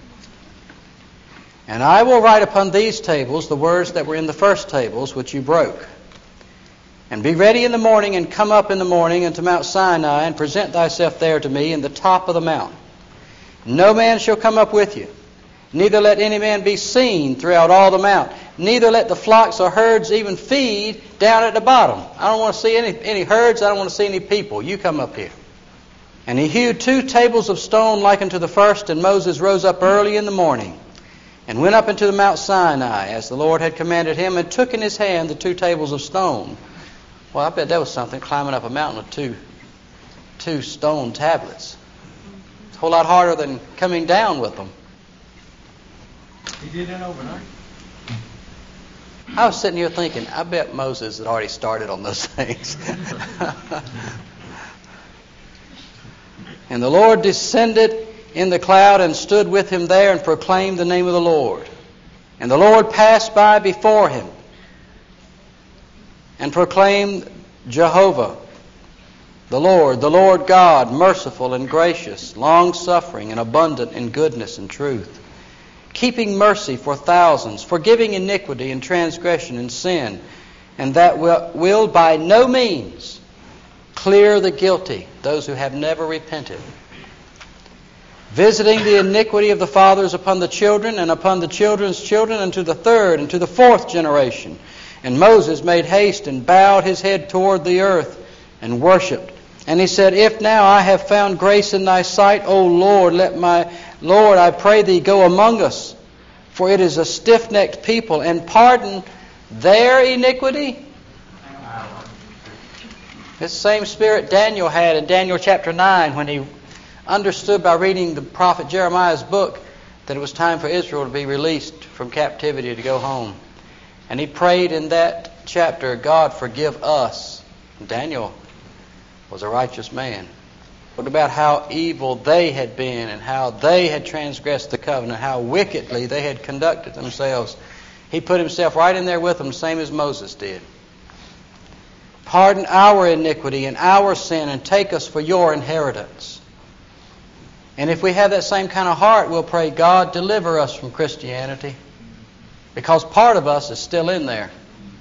And I will write upon these tables the words that were in the first tables which you broke. And be ready in the morning, and come up in the morning unto Mount Sinai, and present thyself there to me in the top of the mountain. No man shall come up with you, neither let any man be seen throughout all the mount. Neither let the flocks or herds even feed down at the bottom. I don't want to see any, any herds. I don't want to see any people. You come up here. And he hewed two tables of stone like unto the first, and Moses rose up early in the morning, and went up into the Mount Sinai, as the Lord had commanded him, and took in his hand the two tables of stone. Well, I bet that was something, climbing up a mountain with two, two stone tablets. It's a whole lot harder than coming down with them. He did it overnight. I was sitting here thinking, I bet Moses had already started on those things. And the Lord descended in the cloud and stood with him there and proclaimed the name of the Lord. And the Lord passed by before him and proclaimed Jehovah, the Lord, the Lord God, merciful and gracious, long-suffering and abundant in goodness and truth, keeping mercy for thousands, forgiving iniquity and transgression and sin, and that will, will by no means clear the guilty, those who have never repented, visiting the iniquity of the fathers upon the children, and upon the children's children, unto the third and to the fourth generation. And Moses made haste and bowed his head toward the earth and worshipped. And he said, If now I have found grace in thy sight, O Lord, let my Lord, I pray thee, go among us, for it is a stiff-necked people, and pardon their iniquity. This same spirit Daniel had in Daniel chapter nine, when he understood by reading the prophet Jeremiah's book that it was time for Israel to be released from captivity to go home. And he prayed in that chapter, God, forgive us. Daniel was a righteous man. What about how evil they had been and how they had transgressed the covenant, how wickedly they had conducted themselves? He put himself right in there with them, same as Moses did. Pardon our iniquity and our sin and take us for your inheritance. And if we have that same kind of heart, we'll pray, God, deliver us from Christianity. Because part of us is still in there.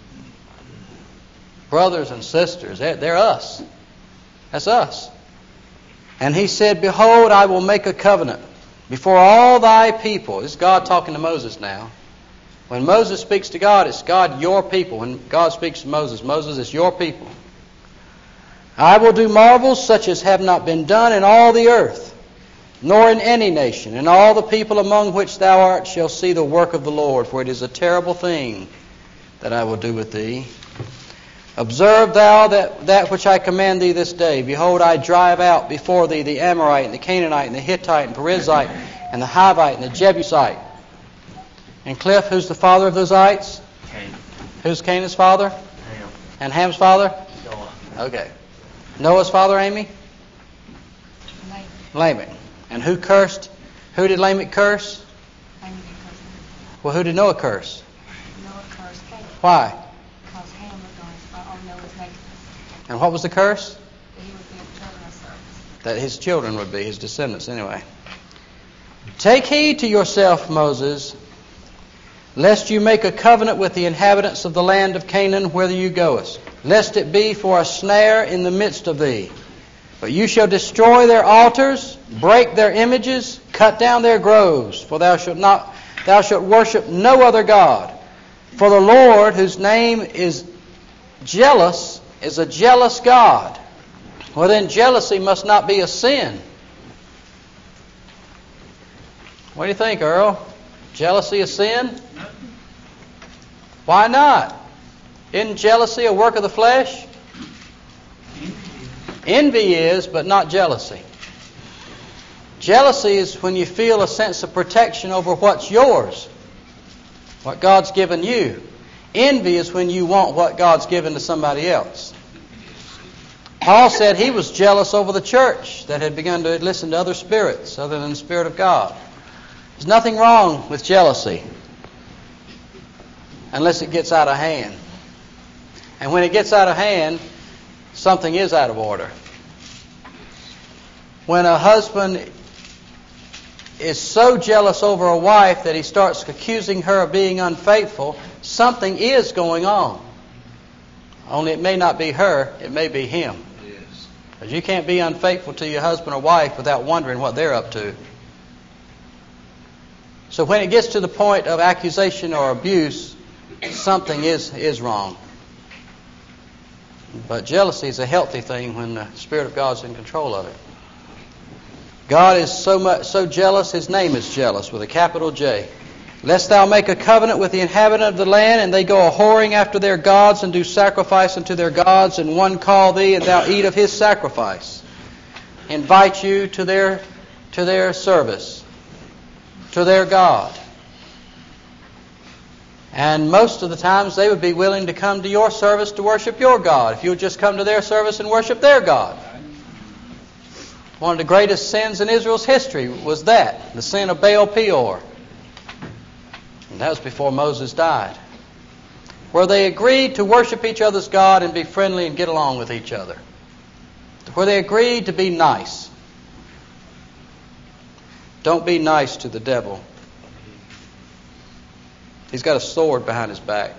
Brothers and sisters, they're, they're us. That's us. And he said, behold, I will make a covenant before all thy people. This is God talking to Moses now. When Moses speaks to God, it's God, your people. When God speaks to Moses, Moses, it's your people. I will do marvels such as have not been done in all the earth, nor in any nation. And all the people among which thou art shall see the work of the Lord, for it is a terrible thing that I will do with thee. Observe thou that, that which I command thee this day. Behold, I drive out before thee the Amorite, and the Canaanite, and the Hittite, and Perizzite, and the Hivite, and the Jebusite. And Cliff, who's the father of those ites? Cain. Who's Canaan's father? Ham. And Ham's father? Noah. Okay. Noah's father, Amy? Lamech. Lamech. And who cursed? Who did Lamech curse? Lamech cursed. Well, who did Noah curse? Noah cursed Cain. Why? Because Ham looked on, his, on Noah's nakedness. And what was the curse? That he would be a children of service. That his children would be, his descendants anyway. Take heed to yourself, Moses, lest you make a covenant with the inhabitants of the land of Canaan whither you goest, lest it be for a snare in the midst of thee. But you shall destroy their altars, break their images, cut down their groves, for thou shalt not, thou shalt worship no other God. For the Lord, whose name is jealous, is a jealous God. Well, then jealousy must not be a sin. What do you think, Earl? Jealousy a sin? Why not? Isn't jealousy a work of the flesh? Envy is, but not jealousy. Jealousy is when you feel a sense of protection over what's yours, what God's given you. Envy is when you want what God's given to somebody else. Paul said he was jealous over the church that had begun to listen to other spirits other than the Spirit of God. There's nothing wrong with jealousy unless it gets out of hand. And when it gets out of hand, something is out of order. When a husband is so jealous over a wife that he starts accusing her of being unfaithful, something is going on. Only it may not be her, it may be him. Yes. Because you can't be unfaithful to your husband or wife without wondering what they're up to. So when it gets to the point of accusation or abuse, something is, is wrong. But jealousy is a healthy thing when the Spirit of God's in control of it. God is so much so jealous, His name is jealous with a capital J. Lest thou make a covenant with the inhabitant of the land, and they go a whoring after their gods, and do sacrifice unto their gods, and one call thee, and thou eat of his sacrifice. Invite you to their to their service, to their God. And most of the times they would be willing to come to your service to worship your God, if you'll just come to their service and worship their God. One of the greatest sins in Israel's history was that, the sin of Baal Peor. And that was before Moses died. Where they agreed to worship each other's God and be friendly and get along with each other. Where they agreed to be nice. Don't be nice to the devil. He's got a sword behind his back.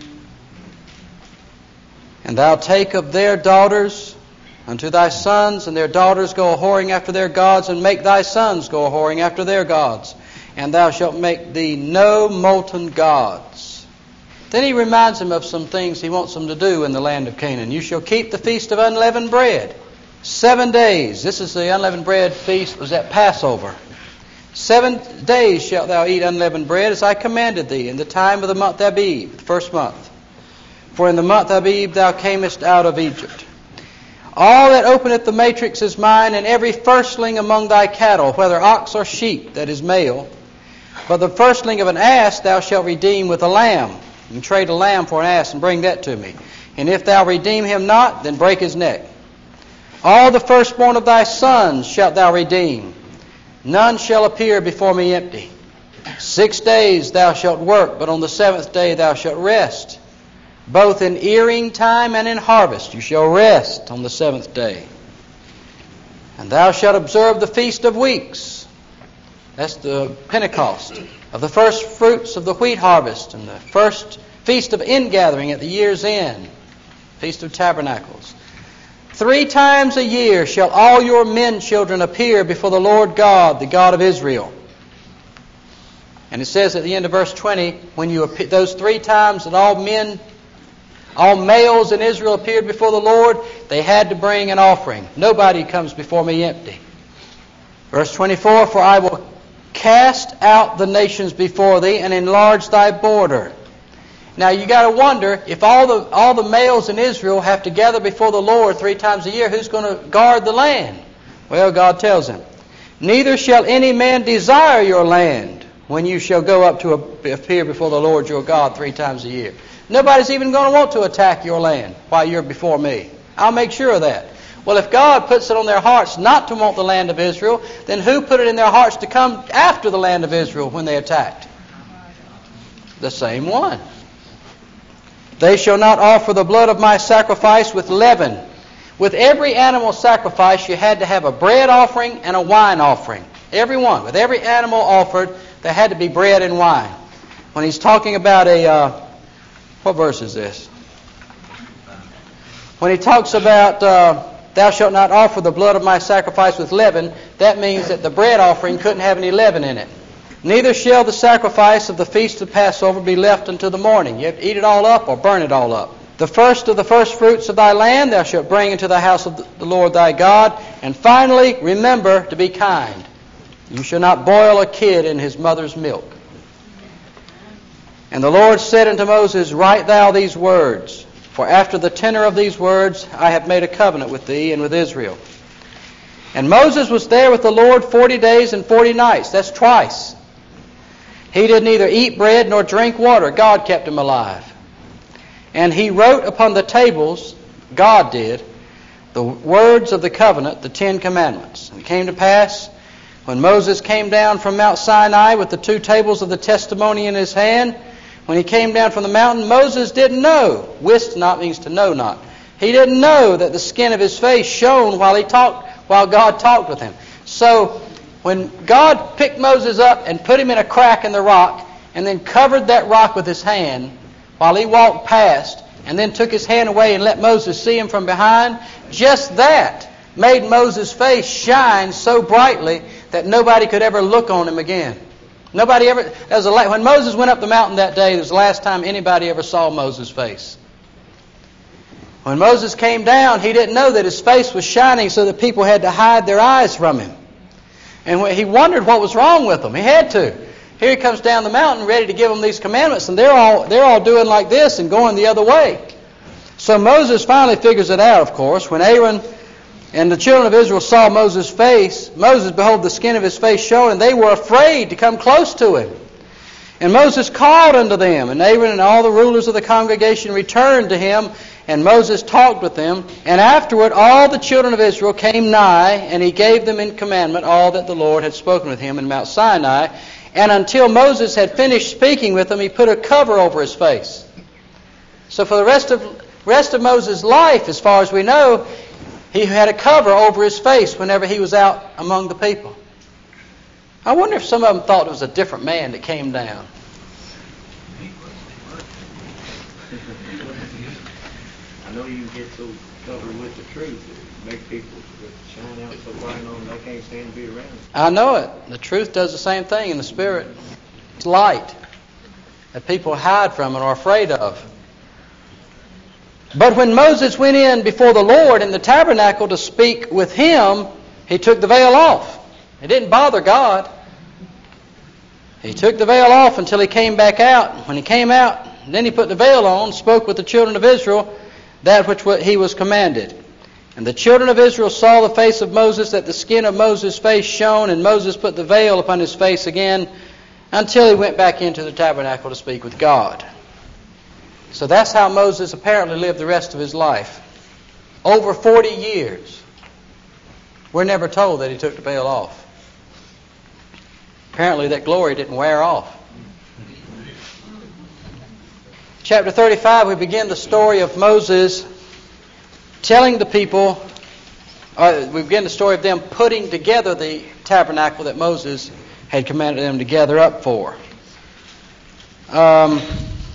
And thou take of their daughters unto thy sons, and their daughters go a whoring after their gods, and make thy sons go a whoring after their gods. And thou shalt make thee no molten gods. Then he reminds him of some things he wants them to do in the land of Canaan. You shall keep the feast of unleavened bread. Seven days. This is the unleavened bread feast. Was at Passover. Seven days shalt thou eat unleavened bread, as I commanded thee, in the time of the month Abib, the first month. For in the month Abib thou camest out of Egypt. All that openeth the matrix is mine, and every firstling among thy cattle, whether ox or sheep, that is male, But the firstling of an ass thou shalt redeem with a lamb. You can trade a lamb for an ass and bring that to me. And if thou redeem him not, then break his neck. All the firstborn of thy sons shalt thou redeem. None shall appear before me empty. Six days thou shalt work, but on the seventh day thou shalt rest. Both in earing time and in harvest you shall rest on the seventh day. And thou shalt observe the feast of weeks. That's the Pentecost. Of the first fruits of the wheat harvest, and the first feast of ingathering at the year's end. Feast of Tabernacles. Three times a year shall all your men children appear before the Lord God, the God of Israel. And it says at the end of verse twenty, when you appear, those three times that all men, all males in Israel appeared before the Lord, they had to bring an offering. Nobody comes before me empty. Verse twenty-four, for I will cast out the nations before thee and enlarge thy border. Now you got to wonder, if all the all the males in Israel have to gather before the Lord three times a year, who's going to guard the land? Well, God tells him, neither shall any man desire your land when you shall go up to appear before the Lord your God three times a year. Nobody's even going to want to attack your land while you're before me. I'll make sure of that. Well, if God puts it on their hearts not to want the land of Israel, then who put it in their hearts to come after the land of Israel when they attacked? The same one. They shall not offer the blood of my sacrifice with leaven. With every animal sacrifice, you had to have a bread offering and a wine offering. Every one. With every animal offered, there had to be bread and wine. When he's talking about a... Uh, what verse is this? When he talks about... Uh, Thou shalt not offer the blood of my sacrifice with leaven, that means that the bread offering couldn't have any leaven in it. Neither shall the sacrifice of the feast of Passover be left until the morning. You have to eat it all up or burn it all up. The first of the first fruits of thy land thou shalt bring into the house of the Lord thy God. And finally, remember to be kind. You shall not boil a kid in his mother's milk. And the Lord said unto Moses, write thou these words. For after the tenor of these words I have made a covenant with thee and with Israel. And Moses was there with the Lord forty days and forty nights. That's twice. He did neither eat bread nor drink water. God kept him alive. And he wrote upon the tables, God did, the words of the covenant, the Ten Commandments. And it came to pass, when Moses came down from Mount Sinai with the two tables of the testimony in his hand, when he came down from the mountain, Moses didn't know. Wist not means to know not. He didn't know that the skin of his face shone while he talked, while God talked with him. So when God picked Moses up and put him in a crack in the rock, and then covered that rock with his hand while he walked past, and then took his hand away and let Moses see him from behind, just that made Moses' face shine so brightly that nobody could ever look on him again. Nobody ever... That was a, when Moses went up the mountain that day, it was the last time anybody ever saw Moses' face. When Moses came down, he didn't know that his face was shining so that people had to hide their eyes from him. And he wondered what was wrong with them. He had to. Here he comes down the mountain ready to give them these commandments, and they're all they're all doing like this and going the other way. So Moses finally figures it out, of course. When Aaron and the children of Israel saw Moses' face, Moses, behold, the skin of his face shone, and they were afraid to come close to him. And Moses called unto them, and Aaron and all the rulers of the congregation returned to him, and Moses talked with them. And afterward all the children of Israel came nigh, and he gave them in commandment all that the Lord had spoken with him in Mount Sinai. And until Moses had finished speaking with them, he put a cover over his face. So for the rest of rest of Moses' life, as far as we know, he had a cover over his face whenever he was out among the people. I wonder if some of them thought it was a different man that came down. I know you get so covered with the truth, it makes people shine out so bright on them they can't stand to be around. I know it. The truth does the same thing in the Spirit. It's light that people hide from and are afraid of. But when Moses went in before the Lord in the tabernacle to speak with him, he took the veil off. It didn't bother God. He took the veil off until he came back out. When he came out, then he put the veil on, spoke with the children of Israel that which he was commanded. And the children of Israel saw the face of Moses, that the skin of Moses' face shone, and Moses put the veil upon his face again. until he went back into the tabernacle to speak with God. So that's how Moses apparently lived the rest of his life. Over forty years. We're never told that he took the veil off. Apparently that glory didn't wear off. Chapter thirty-five, we begin the story of Moses telling the people, or we begin the story of them putting together the tabernacle that Moses had commanded them to gather up for. Um,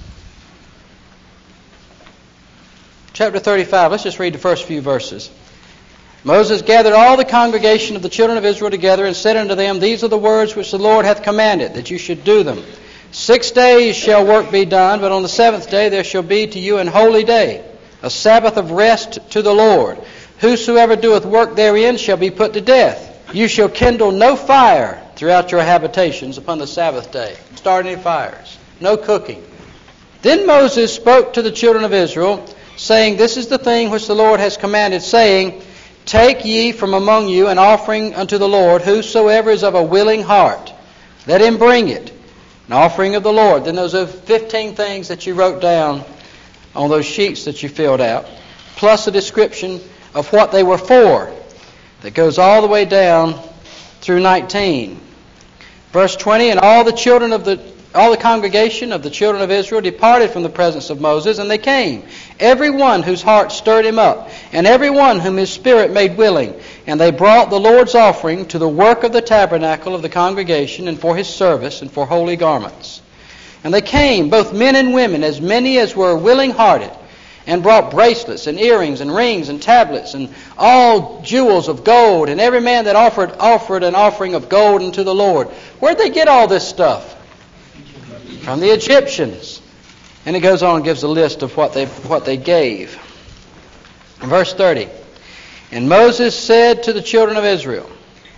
chapter thirty-five, let's just read the first few verses. Moses gathered all the congregation of the children of Israel together and said unto them, These are the words which the Lord hath commanded, that you should do them. Six days shall work be done, but on the seventh day there shall be to you an holy day, a Sabbath of rest to the Lord. Whosoever doeth work therein shall be put to death. You shall kindle no fire throughout your habitations upon the Sabbath day. Start any fires. No cooking. Then Moses spoke to the children of Israel, saying, This is the thing which the Lord has commanded, saying, Take ye from among you an offering unto the Lord, whosoever is of a willing heart. Let him bring it, an offering of the Lord. Then those are fifteen things that you wrote down on those sheets that you filled out, plus a description of what they were for. That goes all the way down through nineteen. Verse twenty, And all the children of the all the congregation of the children of Israel departed from the presence of Moses, and they came, every one whose heart stirred him up, and every one whom his spirit made willing. And they brought the Lord's offering to the work of the tabernacle of the congregation, and for his service, and for holy garments. And they came, both men and women, as many as were willing-hearted, and brought bracelets, and earrings, and rings, and tablets, and all jewels of gold, and every man that offered offered an offering of gold unto the Lord. Where'd they get all this stuff? From the Egyptians. And it goes on and gives a list of what they what they gave. In verse thirty, And Moses said to the children of Israel,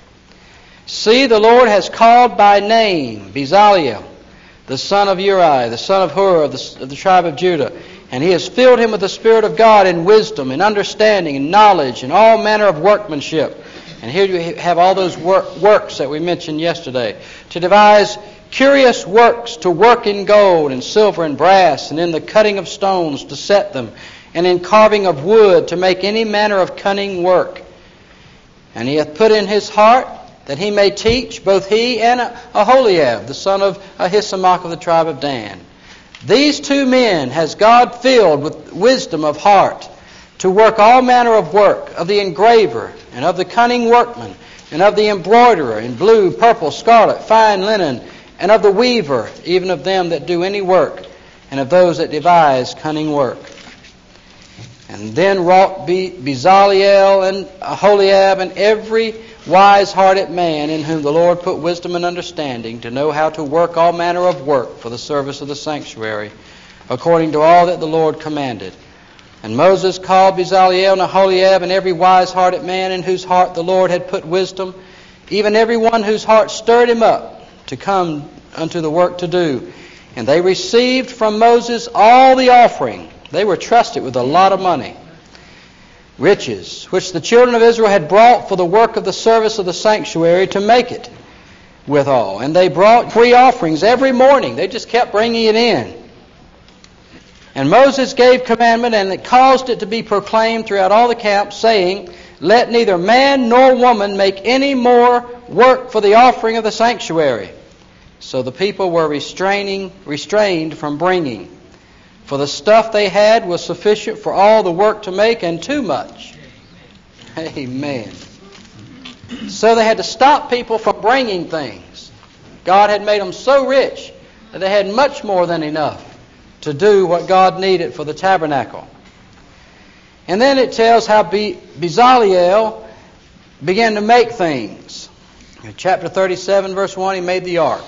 See, the Lord has called by name Bezaleel, the son of Uri, the son of Hur, of the, of the tribe of Judah, and he has filled him with the Spirit of God in wisdom, and understanding, and knowledge, and all manner of workmanship. And here you have all those work, works that we mentioned yesterday, to devise curious works, to work in gold and silver and brass, and in the cutting of stones to set them, and in carving of wood to make any manner of cunning work. And he hath put in his heart that he may teach, both he and Aholiab, the son of Ahisamach of the tribe of Dan. These two men has God filled with wisdom of heart, to work all manner of work, of the engraver, and of the cunning workman, and of the embroiderer in blue, purple, scarlet, fine linen, and of the weaver, even of them that do any work, and of those that devise cunning work. And then wrought Be- Bezaleel and Aholiab, and every wise-hearted man in whom the Lord put wisdom and understanding, to know how to work all manner of work for the service of the sanctuary, according to all that the Lord commanded. And Moses called Bezaleel and Aholiab, and every wise-hearted man in whose heart the Lord had put wisdom, even every one whose heart stirred him up, to come unto the work to do. And they received from Moses all the offering. They were trusted with a lot of money. Riches, which the children of Israel had brought for the work of the service of the sanctuary, to make it withal. And they brought free offerings every morning. They just kept bringing it in. And Moses gave commandment, and it caused it to be proclaimed throughout all the camps, saying, Let neither man nor woman make any more work for the offering of the sanctuary. So the people were restraining, restrained from bringing. For the stuff they had was sufficient for all the work to make, and too much. Amen. So they had to stop people from bringing things. God had made them so rich that they had much more than enough to do what God needed for the tabernacle. And then it tells how Be- Bezaleel began to make things. In chapter thirty-seven, verse one, he made the ark.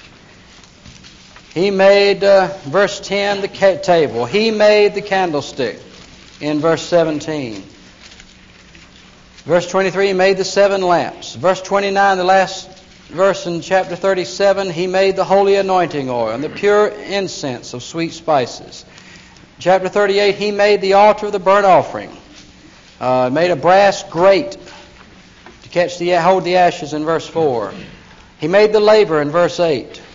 He made, uh, verse ten, the ca- table. He made the candlestick in verse seventeen. Verse twenty-three, he made the seven lamps. Verse twenty-nine, the last verse in chapter thirty-seven, he made the holy anointing oil and the pure incense of sweet spices. Chapter thirty-eight, he made the altar of the burnt offering. Uh, made a brass grate to catch the hold the ashes in verse four. He made the laver in verse eight.